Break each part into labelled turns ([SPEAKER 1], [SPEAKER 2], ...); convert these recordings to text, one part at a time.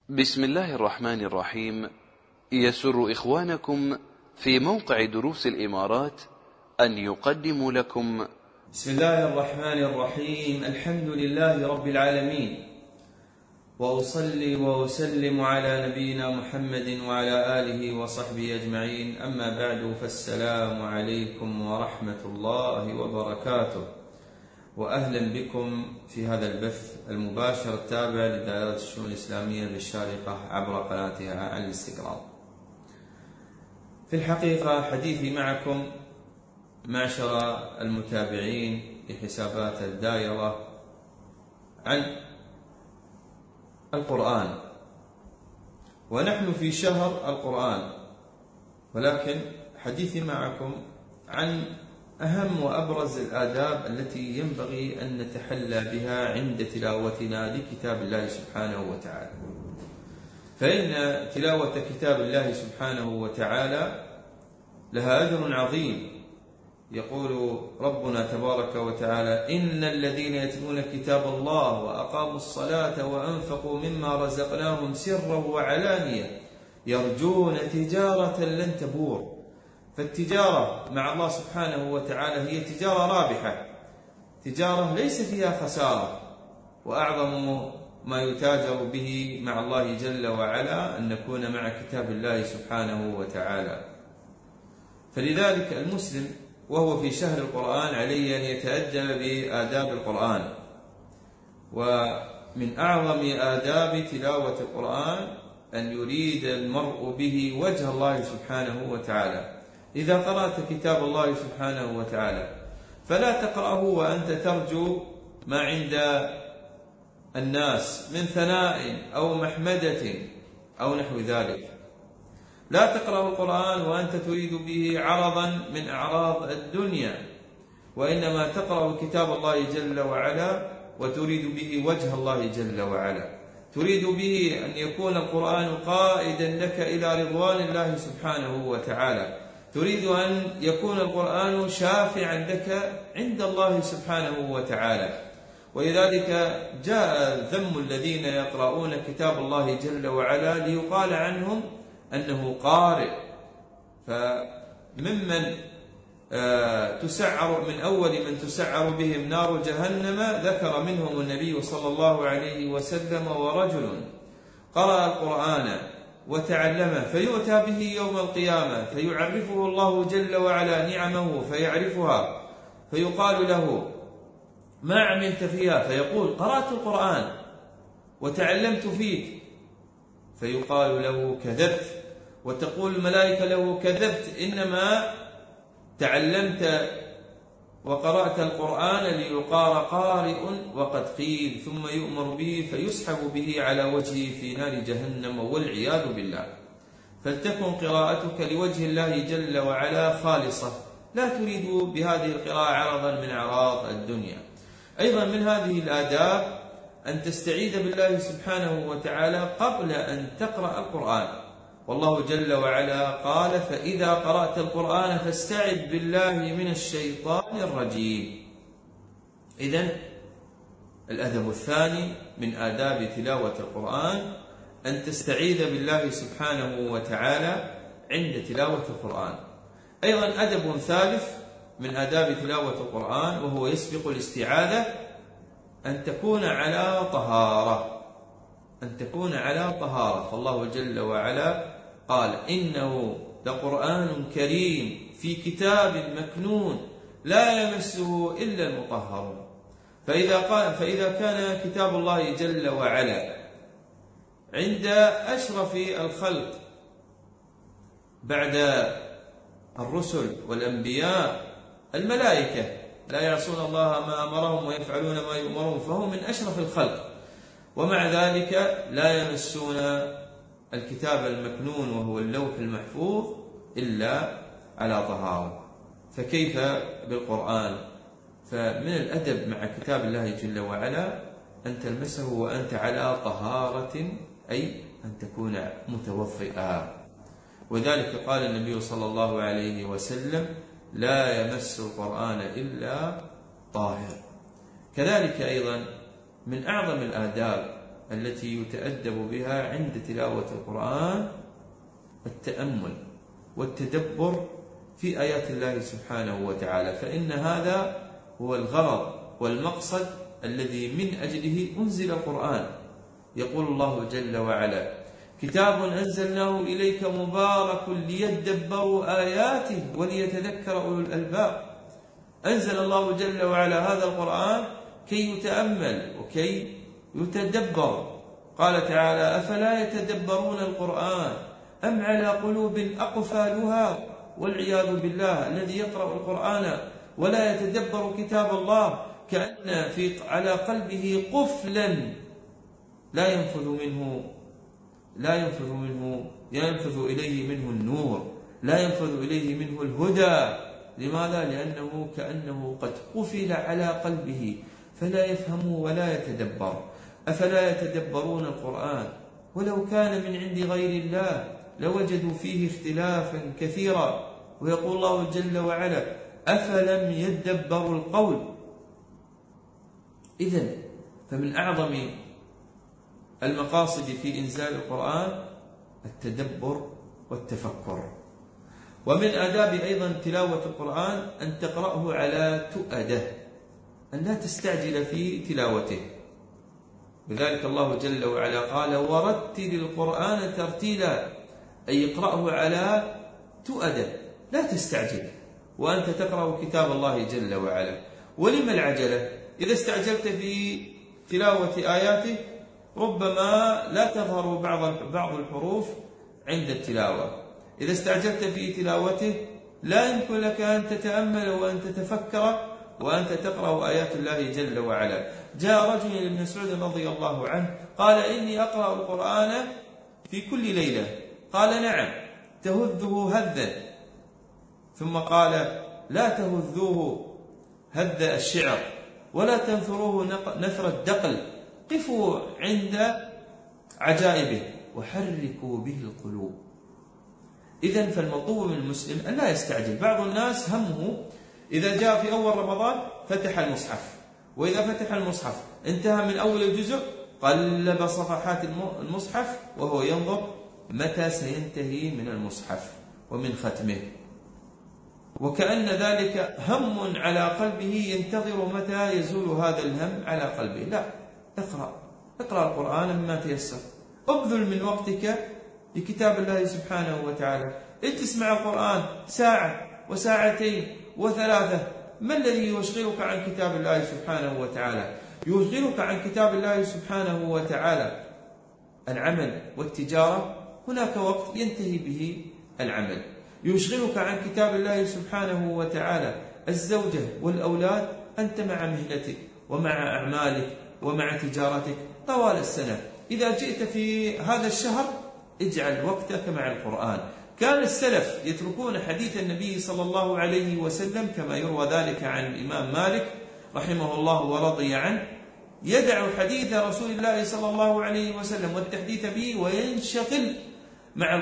[SPEAKER 1] بسم الله الرحمن الرحيم. يسر إخوانكم في موقع دروس الإمارات أن يقدموا لكم
[SPEAKER 2] بسم الله الرحمن الرحيم. الحمد لله رب العالمين، وأصلي وأسلم على نبينا محمد وعلى آله وصحبه أجمعين. أما بعد، فالسلام عليكم ورحمة الله وبركاته، وأهلا بكم في هذا البث المباشر التابع لدائرة الشؤون الإسلامية بالشارقة عبر قناتها عن الاستقرار. في الحقيقة حديثي معكم معشر المتابعين لحسابات الدائرة عن القرآن، ونحن في شهر القرآن، ولكن حديثي معكم عن أهم وأبرز الآداب التي ينبغي أن نتحلى بها عند تلاوتنا لكتاب الله سبحانه وتعالى. فإن تلاوة كتاب الله سبحانه وتعالى لها أجر عظيم. يقول ربنا تبارك وتعالى: إن الذين يتلون كتاب الله وأقاموا الصلاة وأنفقوا مما رزقناهم سرا وعلانية يرجون تجارة لن تبور. فالتجارة مع الله سبحانه وتعالى هي تجارة رابحة، تجارة ليس فيها خسارة، وأعظم ما يتاجر به مع الله جل وعلا أن نكون مع كتاب الله سبحانه وتعالى. فلذلك المسلم وهو في شهر القرآن عليه أن يتأدب بآداب القرآن، ومن أعظم آداب تلاوة القرآن أن يريد المرء به وجه الله سبحانه وتعالى. إذا قرأت كتاب الله سبحانه وتعالى فلا تقرأه وأنت ترجو ما عند الناس من ثناء أو محمدة أو نحو ذلك. لا تقرأ القرآن وأنت تريد به عرضا من أعراض الدنيا، وإنما تقرأ كتاب الله جل وعلا وتريد به وجه الله جل وعلا، تريد به أن يكون القرآن قائدا لك إلى رضوان الله سبحانه وتعالى، تريد أن يكون القرآن شافعا لك عند الله سبحانه وتعالى. ولذلك جاء ذم الذين يقرؤون كتاب الله جل وعلا ليقال عنهم أنه قارئ. فممن تسعر من أول من تسعر بهم نار جهنم ذكر منهم النبي صلى الله عليه وسلم: ورجل قرأ القرآن وتعلمه فيؤتى به يوم القيامة فيعرفه الله جل وعلا نعمه فيعرفها، فيقال له: ما عملت فيها؟ فيقول: قرأت القرآن وتعلمت فيك. فيقال له: كذبت. وتقول الملائكة له: كذبت، إنما تعلمت وقرأت القرآن ليقال قارئ وقد قيل، ثم يؤمر به فيسحب به على وجهه في نار جهنم والعياذ بالله. فلتكن قراءتك لوجه الله جل وعلا خالصة، لا تريد بهذه القراءة عرضا من أعراض الدنيا. أيضا من هذه الآداب أن تستعيذ بالله سبحانه وتعالى قبل أن تقرأ القرآن، والله جل وعلا قال: فإذا قرأت القرآن فاستعذ بالله من الشيطان الرجيم. إذن الأدب الثاني من آداب تلاوة القرآن أن تستعيذ بالله سبحانه وتعالى عند تلاوة القرآن. أيضا أدب ثالث من آداب تلاوة القرآن وهو يسبق الاستعاذة أن تكون على طهارة، أن تكون على طهارة. فالله جل وعلا قال: إنه لقرآن كريم في كتاب مكنون لا يمسه إلا المطهرون. فإذا كان كتاب الله جل وعلا عند أشرف الخلق بعد الرسل والأنبياء الملائكة لا يعصون الله ما أمرهم ويفعلون ما يؤمرون، فهم من أشرف الخلق، ومع ذلك لا يمسون الكتاب المكنون وهو اللوح المحفوظ إلا على طهارة، فكيف بالقرآن؟ فمن الأدب مع كتاب الله جل وعلا أن تلمسه وأنت على طهارة، أي أن تكون متوضئا. وذلك قال النبي صلى الله عليه وسلم: لا يمس القرآن إلا طاهر. كذلك أيضا من أعظم الآداب التي يتأدب بها عند تلاوة القرآن التأمل والتدبر في آيات الله سبحانه وتعالى، فإن هذا هو الغرض والمقصد الذي من أجله أنزل القرآن. يقول الله جل وعلا: كتاب أنزلناه إليك مبارك ليدبروا آياته وليتذكر أولو الألباب. أنزل الله جل وعلا هذا القرآن كي يتأمل وكي يتدبر. قال تعالى: أفلا يتدبرون القرآن أم على قلوب أقفالها؟ والعياذ بالله، الذي يقرأ القرآن ولا يتدبر كتاب الله كأن على قلبه قفلا لا ينفذ إليه منه النور، لا ينفذ إليه منه الهدى. لماذا؟ لأنه كأنه قد قفل على قلبه فلا يفهم ولا يتدبر. أفلا يتدبرون القرآن ولو كان من عند غير الله لوجدوا فيه اختلافا كثيرا. ويقول الله جل وعلا: أفلم يدبروا القول. إذن فمن أعظم المقاصد في إنزال القرآن التدبر والتفكر. ومن آداب أيضا تلاوة القرآن أن تقرأه على تؤدة، أن لا تستعجل في تلاوته. بذلك الله جل وعلا قال: ورتل القرآن ترتيلا، أي اقرأه على تؤدة، لا تستعجل وأنت تقرأ كتاب الله جل وعلا. ولما العجلة؟ إذا استعجلت في تلاوة آياته ربما لا تظهر بعض الحروف عند التلاوة. إذا استعجلت في تلاوته لا يمكن لك أن تتأمل وأن تتفكر وأنت تقرأ آيات الله جل وعلا. جاء رجل لابن مسعود رضي الله عنه قال: إني أقرأ القرآن في كل ليلة. قال: نعم، تهذه هذا. ثم قال: لا تهذوه هذ الشعر ولا تنثروه نثر الدقل، قفوا عند عجائبه وحركوا به القلوب. إذن فالمطلوب من المسلم أن لا يستعجل. بعض الناس همه إذا جاء في أول رمضان فتح المصحف، وإذا فتح المصحف انتهى من أول الجزء قلب صفحات المصحف وهو ينظر متى سينتهي من المصحف ومن ختمه، وكأن ذلك هم على قلبه ينتظر متى يزول هذا الهم على قلبه. لا، اقرأ القرآن مما تيسر، ابذل من وقتك لكتاب الله سبحانه وتعالى. اجلس مع القرآن ساعة وساعتين وثلاثة. ما الذي يشغلك عن كتاب الله سبحانه وتعالى؟ يشغلك عن كتاب الله سبحانه وتعالى العمل والتجارة، هناك وقت ينتهي به العمل. يشغلك عن كتاب الله سبحانه وتعالى الزوجة والأولاد، أنت مع مهنتك ومع أعمالك ومع تجارتك طوال السنة. إذا جئت في هذا الشهر اجعل وقتك مع القرآن. كان السلف يتركون حديث النبي صلى الله عليه وسلم كما يروى ذلك عن الإمام مالك رحمه الله ورضي عنه، يدع حديث رسول الله صلى الله عليه وسلم والتحديث به وينشغل مع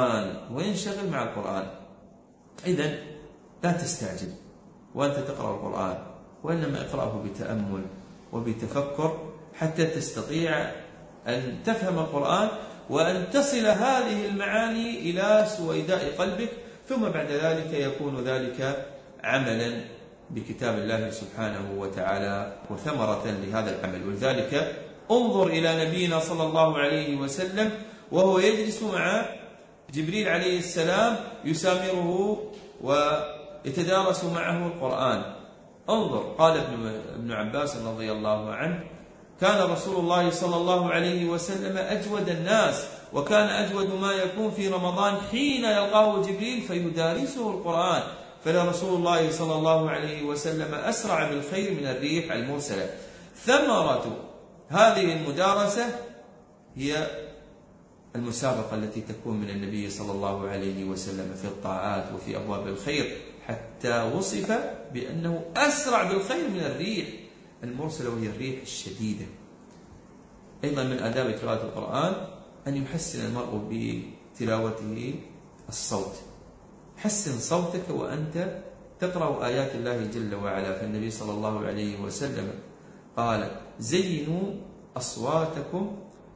[SPEAKER 2] القرآن. إذن لا تستعجل وأنت تقرأ القرآن، وإنما اقرأه بتأمل وبتفكر حتى تستطيع أن تفهم القرآن وأن تصل هذه المعاني إلى سويداء قلبك، ثم بعد ذلك يكون ذلك عملا بكتاب الله سبحانه وتعالى وثمرة لهذا العمل. ولذلك انظر إلى نبينا صلى الله عليه وسلم وهو يجلس مع جبريل عليه السلام يسامره ويتدارس معه القرآن. انظر، قال ابن عباس رضي الله عنه: كان رسول الله صلى الله عليه وسلم أجود الناس، وكان أجود ما يكون في رمضان حين يلقاه جبريل فيدارسه القرآن، فلرسول الله صلى الله عليه وسلم أسرع بالخير من الريح المرسلة. ثمرة هذه المدارسة هي المسابقة التي تكون من النبي صلى الله عليه وسلم في الطاعات وفي أبواب الخير، حتى وصف بأنه أسرع بالخير من الريح المرسلة وهي الريح الشديدة. أيضا من آداب قراءة القرآن أن يحسن المرء بتلاوته الصوت. حسن صوتك وأنت تقرأ آيات الله جل وعلا، فالنبي صلى الله عليه وسلم قال: زينوا أصواتكم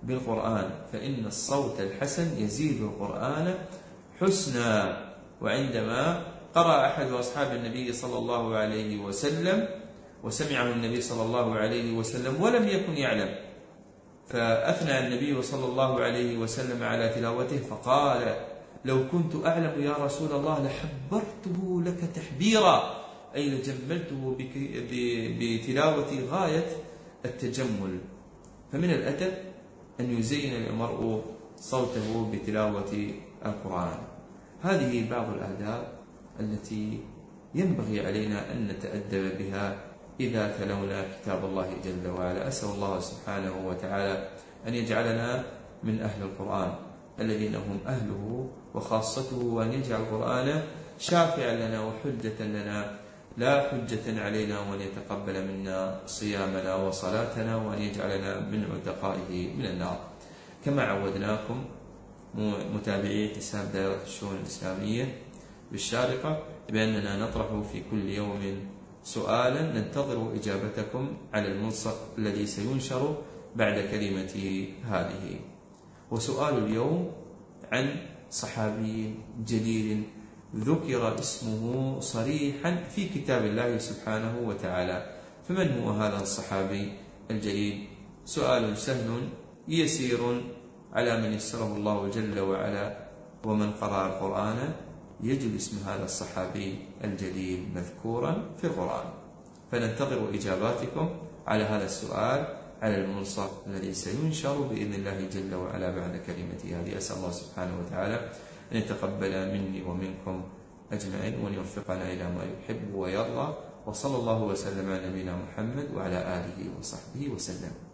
[SPEAKER 2] بالقرآن، فإن الصوت الحسن يزيد القرآن حسنا. وعندما قرأ أحد أصحاب النبي صلى الله عليه وسلم وسمعه النبي صلى الله عليه وسلم ولم يكن يعلم، فأثنى النبي صلى الله عليه وسلم على تلاوته فقال: لو كنت أعلم يا رسول الله لحبرته لك تحبيرا، أي لجملته بتلاوة غاية التجمل. فمن الأدب أن يزين المرء صوته بتلاوة القرآن. هذه بعض الآداب التي ينبغي علينا أن نتأدب بها إذا تلونا كتاب الله جل وعلا. أسأل الله سبحانه وتعالى أن يجعلنا من أهل القرآن الذين هم أهله وخاصته، وأن يجعل القرآن شافعا لنا وحجة لنا لا حجة علينا، وأن يتقبل منا صيامنا وصلاتنا، وأن يجعلنا من عتقائه من النار. كما عودناكم متابعي حساب دائرة الشؤون الإسلامية بالشارقة بأننا نطرح في كل يوم سؤالا ننتظر إجابتكم على الملصق الذي سينشر بعد كلمة هذه. وسؤال اليوم عن صحابي جليل ذكر اسمه صريحا في كتاب الله سبحانه وتعالى، فمن هو هذا الصحابي الجليل؟ سؤال سهل يسير على من يسره الله جل وعلا، ومن قرأ القرآن يجد اسم هذا الصحابي الجليل مذكورا في القرآن. فننتظر إجاباتكم على هذا السؤال على الملصق الذي سينشر بإذن الله جل وعلا بعد كلمتي هذه. أسأل الله سبحانه وتعالى أن يتقبل مني ومنكم أجمعين، وأن يوفقنا إلى ما يحب ويرضى. وصلى الله وسلم على نبينا محمد وعلى آله وصحبه وسلم.